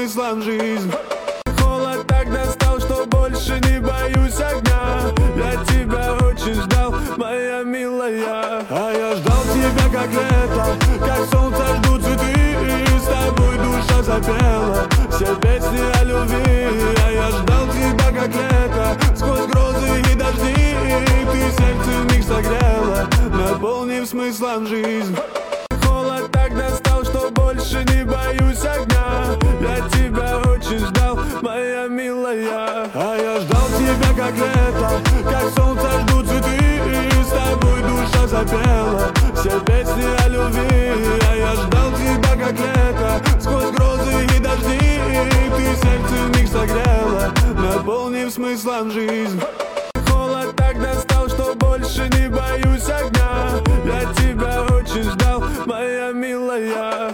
смыслом жизнь. Холод так достал, что больше не боюсь огня. Я тебя очень ждал, моя милая. А я ждал тебя как лето, как солнце жду цветы. С тобой душа запела все песни о любви. А я ждал тебя как лето, сквозь грозы и дожди. Ты сердце в них согрела, наполнив смыслом жизнь. Холод так достал, что больше не боюсь огня. Я тебя очень ждал, моя милая. А я ждал тебя как лето, как солнце жду цветы. С тобой душа запела все песни о любви. А я ждал тебя как лето, сквозь грозы и дожди. Ты сердце в них согрела, наполнив смыслом жизнь.